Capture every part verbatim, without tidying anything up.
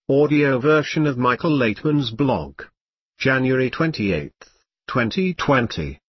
audio version of Michael Laitman's blog. January twenty-eighth, twenty twenty.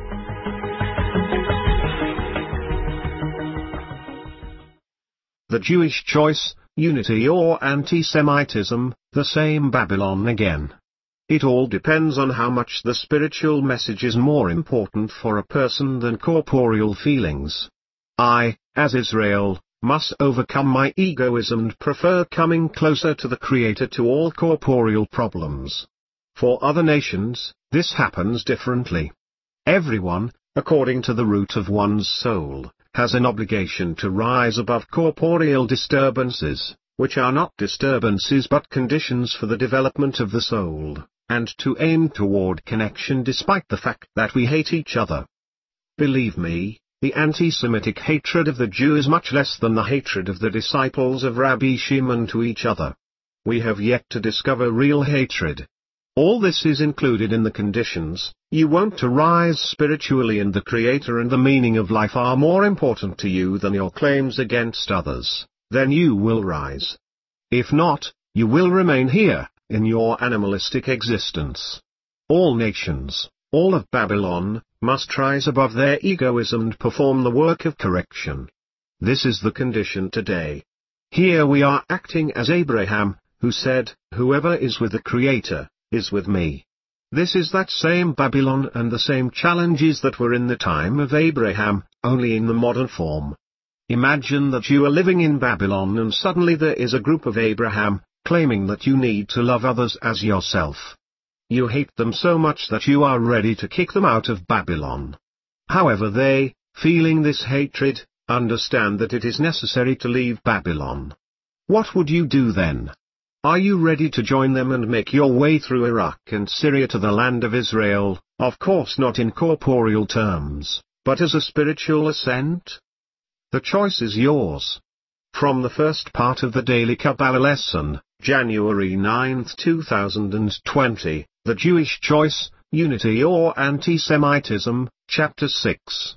The Jewish choice, unity or anti-Semitism, the same Babylon again. It all depends on how much the spiritual message is more important for a person than corporeal feelings. I, as Israel, must overcome my egoism and prefer coming closer to the Creator to all corporeal problems. For other nations, this happens differently. Everyone, according to the root of one's soul, has an obligation to rise above corporeal disturbances, which are not disturbances but conditions for the development of the soul, and to aim toward connection despite the fact that we hate each other. Believe me, the anti-Semitic hatred of the Jew is much less than the hatred of the disciples of Rabbi Shimon to each other. We have yet to discover real hatred. All this is included in the conditions. You want to rise spiritually, and the Creator and the meaning of life are more important to you than your claims against others. Then you will rise. If not, you will remain here, in your animalistic existence. All nations, all of Babylon, must rise above their egoism and perform the work of correction. This is the condition today. Here we are acting as Abraham, who said, "Whoever is with the Creator, is with me." This is that same Babylon and the same challenges that were in the time of Abraham, only in the modern form. Imagine that you are living in Babylon and suddenly there is a group of Abraham, claiming that you need to love others as yourself. You hate them so much that you are ready to kick them out of Babylon. However, they, feeling this hatred, understand that it is necessary to leave Babylon. What would you do then? Are you ready to join them and make your way through Iraq and Syria to the land of Israel, of course not in corporeal terms, but as a spiritual ascent? The choice is yours. From the first part of the Daily Kabbalah Lesson, January ninth two thousand twenty, The Jewish Choice, Unity or Anti-Semitism, Chapter six.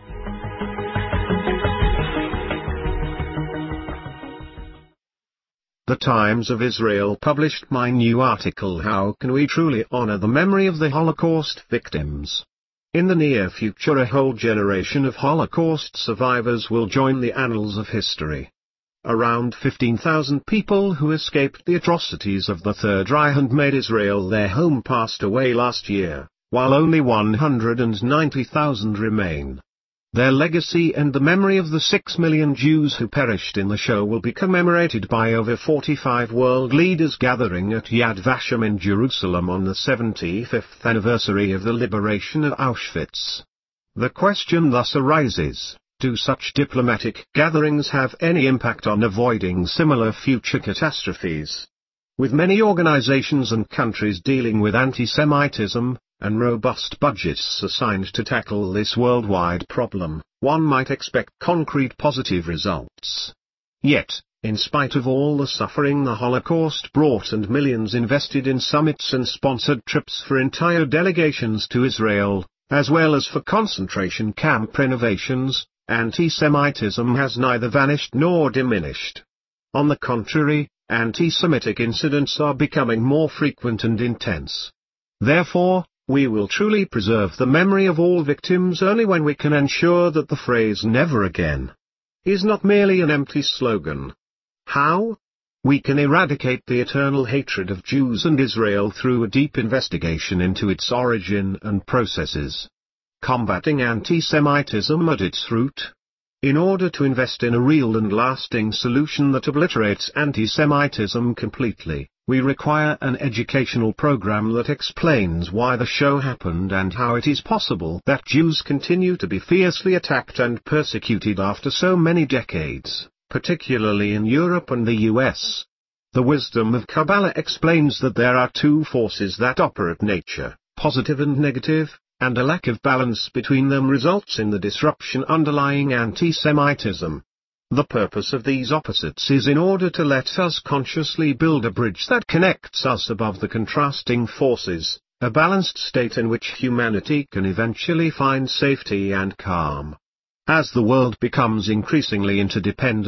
The Times of Israel published my new article, "How Can We Truly Honor the Memory of the Holocaust Victims?" In the near future, a whole generation of Holocaust survivors will join the annals of history. Around fifteen thousand people who escaped the atrocities of the Third Reich and made Israel their home passed away last year, while only one hundred ninety thousand remain. Their legacy and the memory of the six million Jews who perished in the show will be commemorated by over forty-five world leaders gathering at Yad Vashem in Jerusalem on the seventy-fifth anniversary of the liberation of Auschwitz. The question thus arises, do such diplomatic gatherings have any impact on avoiding similar future catastrophes? With many organizations and countries dealing with anti-Semitism, and robust budgets assigned to tackle this worldwide problem, one might expect concrete positive results. Yet, in spite of all the suffering the Holocaust brought and millions invested in summits and sponsored trips for entire delegations to Israel, as well as for concentration camp renovations, anti-Semitism has neither vanished nor diminished. On the contrary, anti-Semitic incidents are becoming more frequent and intense. Therefore, we will truly preserve the memory of all victims only when we can ensure that the phrase "never again" is not merely an empty slogan. How? We can eradicate the eternal hatred of Jews and Israel through a deep investigation into its origin and processes. Combating anti-Semitism at its root. In order to invest in a real and lasting solution that obliterates anti-Semitism completely, we require an educational program that explains why the show happened and how it is possible that Jews continue to be fiercely attacked and persecuted after so many decades, particularly in Europe and the U S. The wisdom of Kabbalah explains that there are two forces that operate nature, positive and negative, and a lack of balance between them results in the disruption underlying anti-Semitism. The purpose of these opposites is in order to let us consciously build a bridge that connects us above the contrasting forces, a balanced state in which humanity can eventually find safety and calm. As the world becomes increasingly interdependent,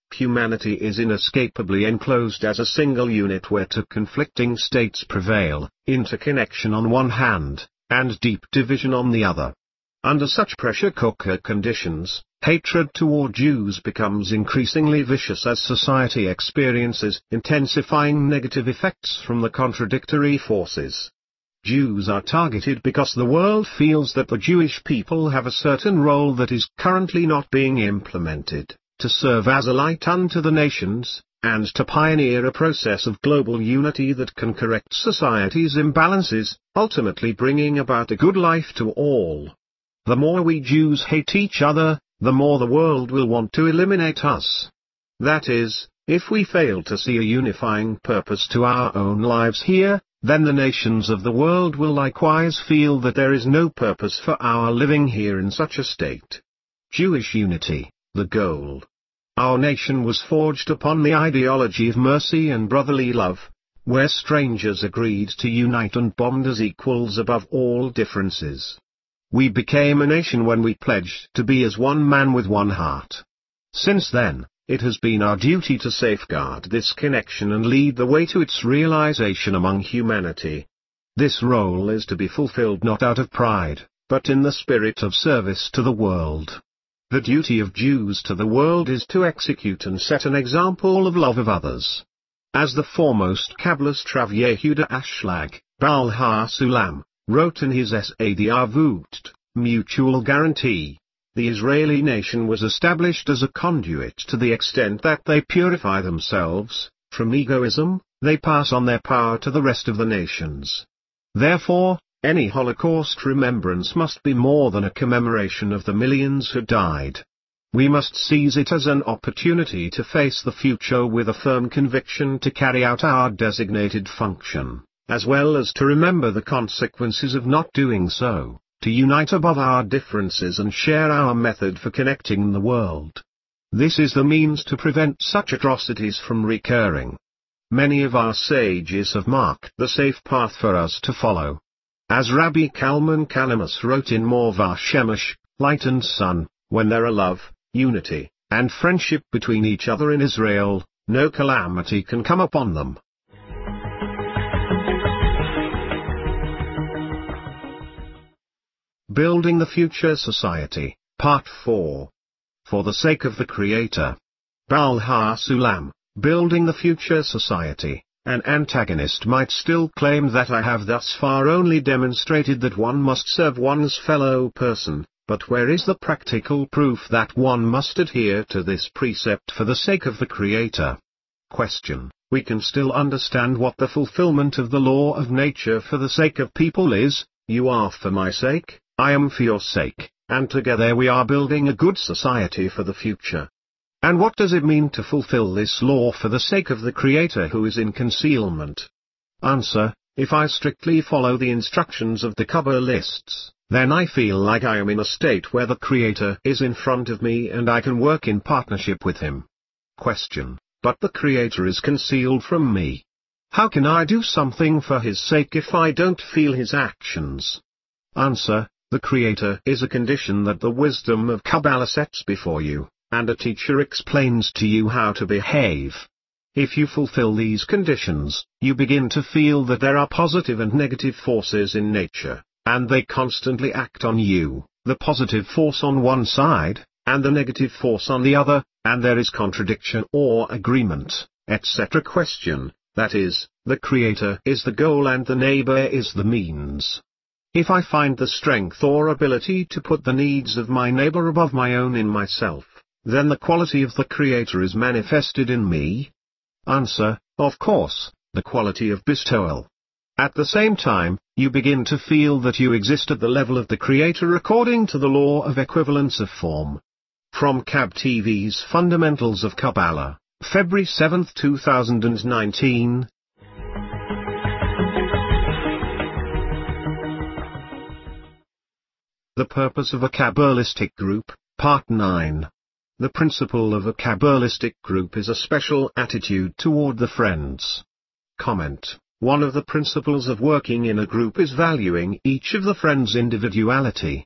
Humanity is inescapably enclosed as a single unit where two conflicting states prevail, interconnection on one hand, and deep division on the other. Under such pressure cooker conditions, hatred toward Jews becomes increasingly vicious as society experiences intensifying negative effects from the contradictory forces. Jews are targeted because the world feels that the Jewish people have a certain role that is currently not being implemented, to serve as a light unto the nations, and to pioneer a process of global unity that can correct society's imbalances, ultimately bringing about a good life to all. The more we Jews hate each other, the more the world will want to eliminate us. That is, if we fail to see a unifying purpose to our own lives here, then the nations of the world will likewise feel that there is no purpose for our living here in such a state. Jewish unity, the goal. Our nation was forged upon the ideology of mercy and brotherly love, where strangers agreed to unite and bond as equals above all differences. We became a nation when we pledged to be as one man with one heart. Since then, it has been our duty to safeguard this connection and lead the way to its realization among humanity. This role is to be fulfilled not out of pride, but in the spirit of service to the world. The duty of Jews to the world is to execute and set an example of love of others. As the foremost Kabbalist Rav Yehuda Ashlag, Baal HaSulam, wrote in his essay The Arvut, Mutual Guarantee, the Israeli nation was established as a conduit to the extent that they purify themselves from egoism, they pass on their power to the rest of the nations. Therefore, any Holocaust remembrance must be more than a commemoration of the millions who died. We must seize it as an opportunity to face the future with a firm conviction to carry out our designated function, as well as to remember the consequences of not doing so, to unite above our differences and share our method for connecting the world. This is the means to prevent such atrocities from recurring. Many of our sages have marked the safe path for us to follow. As Rabbi Kalman Kalamus wrote in Morvah Shemesh, Light and Sun, when there are love, unity, and friendship between each other in Israel, no calamity can come upon them. Building the Future Society, Part four. For the Sake of the Creator. Baal HaSulam, Building the Future Society. An antagonist might still claim that I have thus far only demonstrated that one must serve one's fellow person, but where is the practical proof that one must adhere to this precept for the sake of the Creator? Question. We can still understand what the fulfillment of the law of nature for the sake of people is. You are for my sake, I am for your sake, and together we are building a good society for the future. And what does it mean to fulfill this law for the sake of the Creator who is in concealment? Answer. If I strictly follow the instructions of the Kabbalists, then I feel like I am in a state where the Creator is in front of me and I can work in partnership with Him. Question. But the Creator is concealed from me. How can I do something for His sake if I don't feel His actions? Answer. The Creator is a condition that the wisdom of Kabbalah sets before you, and a teacher explains to you how to behave. If you fulfill these conditions, you begin to feel that there are positive and negative forces in nature, and they constantly act on you, the positive force on one side, and the negative force on the other, and there is contradiction or agreement, et cetera. Question. That is, the Creator is the goal and the neighbor is the means. If I find the strength or ability to put the needs of my neighbor above my own in myself, then the quality of the Creator is manifested in me? Answer. Of course, the quality of bestowal. At the same time, you begin to feel that you exist at the level of the Creator according to the law of equivalence of form. From Kab T V's Fundamentals of Kabbalah, February seventh two thousand nineteen. The Purpose of a Kabbalistic Group, Part nine. The principle of a Kabbalistic group is a special attitude toward the friends. Comment. One of the principles of working in a group is valuing each of the friends' individuality.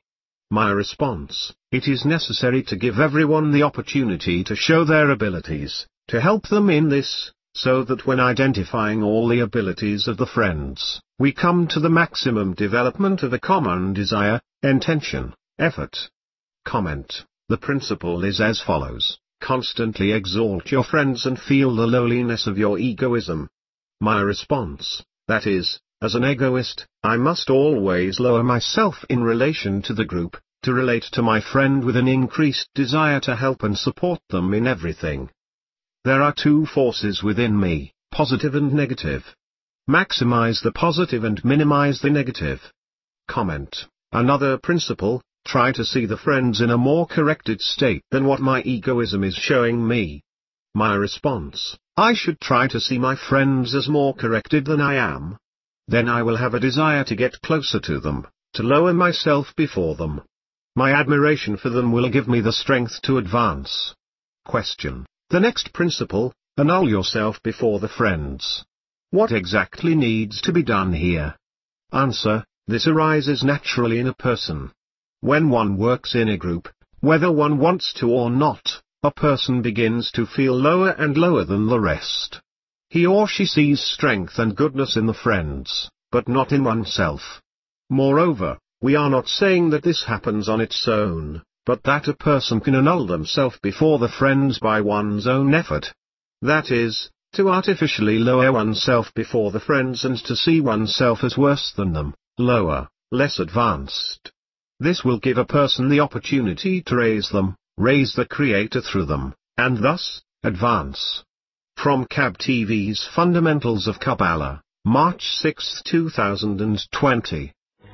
My response: it is necessary to give everyone the opportunity to show their abilities, to help them in this, so that when identifying all the abilities of the friends, we come to the maximum development of a common desire, intention, effort. Comment: the principle is as follows: constantly exalt your friends and feel the lowliness of your egoism. My response: that is, as an egoist, I must always lower myself in relation to the group, to relate to my friend with an increased desire to help and support them in everything. There are two forces within me, positive and negative. Maximize the positive and minimize the negative. Comment: another principle: try to see the friends in a more corrected state than what my egoism is showing me. My response: I should try to see my friends as more corrected than I am. Then I will have a desire to get closer to them, to lower myself before them. My admiration for them will give me the strength to advance. Question: the next principle: annul yourself before the friends. What exactly needs to be done here? Answer: this arises naturally in a person. When one works in a group, whether one wants to or not, a person begins to feel lower and lower than the rest. He or she sees strength and goodness in the friends, but not in oneself. Moreover, we are not saying that this happens on its own, but that a person can annul themselves before the friends by one's own effort. That is, to artificially lower oneself before the friends and to see oneself as worse than them, lower, less advanced. This will give a person the opportunity to raise them, raise the Creator through them, and thus, advance. From C A B T V's Fundamentals of Kabbalah, March sixth two thousand twenty.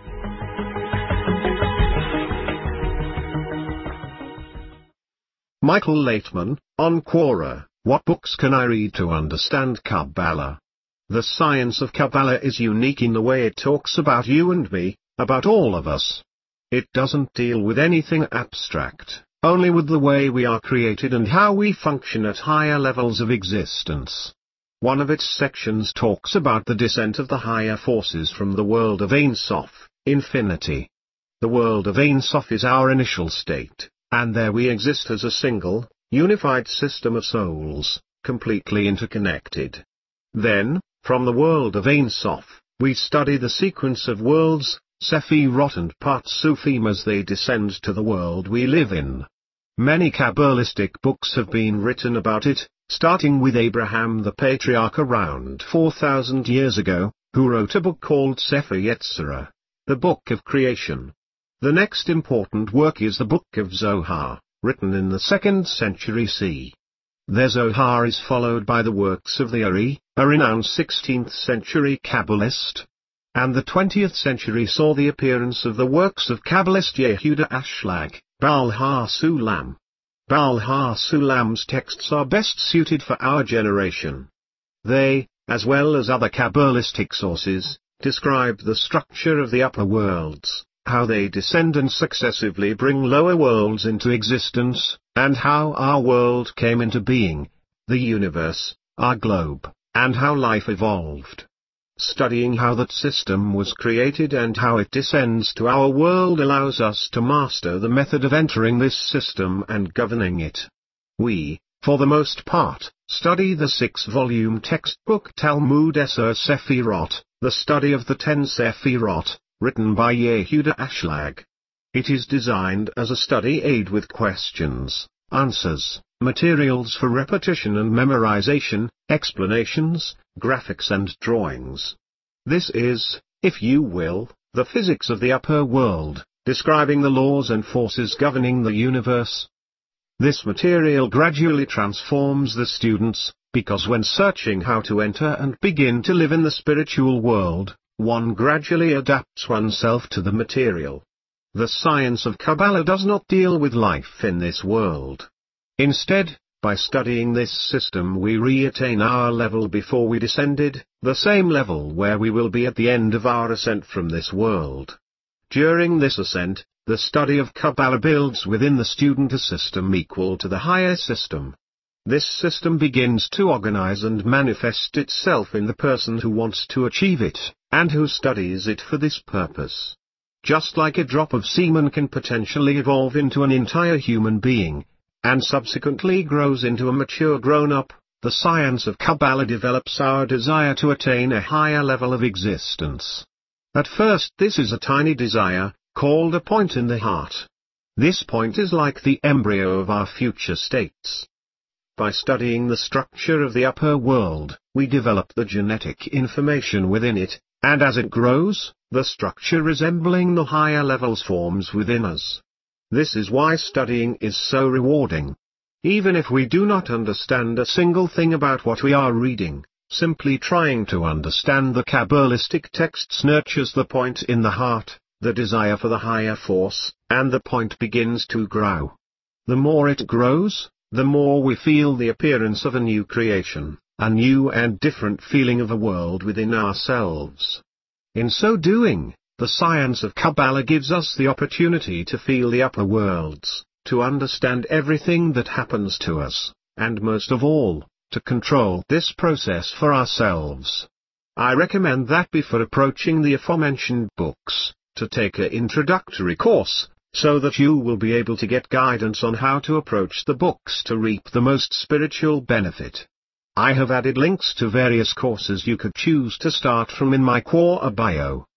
Michael Laitman, on Quora: what books can I read to understand Kabbalah? The science of Kabbalah is unique in the way it talks about you and me, about all of us. It doesn't deal with anything abstract, only with the way we are created and how we function at higher levels of existence. One of its sections talks about the descent of the higher forces from the world of Ein Sof, infinity. The world of Ein Sof is our initial state, and there we exist as a single, unified system of souls, completely interconnected. Then, from the world of Ein Sof, we study the sequence of worlds, Sephirot and Partsufim, as they descend to the world we live in. Many Kabbalistic books have been written about it, starting with Abraham the Patriarch around four thousand years ago, who wrote a book called Sefer Yetzirah, the Book of Creation. The next important work is the Book of Zohar, written in the second century C E. The Zohar is followed by the works of the Ari, a renowned sixteenth century Kabbalist. And the twentieth century saw the appearance of the works of Kabbalist Yehuda Ashlag, Baal HaSulam. Baal HaSulam's texts are best suited for our generation. They, as well as other Kabbalistic sources, describe the structure of the upper worlds, how they descend and successively bring lower worlds into existence, and how our world came into being, the universe, our globe, and how life evolved. Studying how that system was created and how it descends to our world allows us to master the method of entering this system and governing it. We, for the most part, study the six-volume textbook Talmud Esser Sephirot, the study of the ten Sephirot, written by Yehuda Ashlag. It is designed as a study aid with questions, answers, materials for repetition and memorization, explanations, graphics and drawings. This is, if you will, the physics of the upper world, describing the laws and forces governing the universe. This material gradually transforms the students, because when searching how to enter and begin to live in the spiritual world, one gradually adapts oneself to the material. The science of Kabbalah does not deal with life in this world. Instead, by studying this system we re-attain our level before we descended, the same level where we will be at the end of our ascent from this world. During this ascent, the study of Kabbalah builds within the student a system equal to the higher system. This system begins to organize and manifest itself in the person who wants to achieve it, and who studies it for this purpose. just like a drop of semen can potentially evolve into an entire human being, and subsequently grows into a mature grown-up, the science of Kabbalah develops our desire to attain a higher level of existence. At first this is a tiny desire, called a point in the heart. This point is like the embryo of our future states. By studying the structure of the upper world, we develop the genetic information within it, and as it grows, the structure resembling the higher levels forms within us. This is why studying is so rewarding. Even if we do not understand a single thing about what we are reading, simply trying to understand the Kabbalistic texts nurtures the point in the heart, the desire for the higher force, and the point begins to grow. The more it grows, the more we feel the appearance of a new creation, a new and different feeling of a world within ourselves. In so doing, the science of Kabbalah gives us the opportunity to feel the upper worlds, to understand everything that happens to us, and most of all, to control this process for ourselves. I recommend that before approaching the aforementioned books, to take an introductory course, so that you will be able to get guidance on how to approach the books to reap the most spiritual benefit. I have added links to various courses you could choose to start from in my Quora bio.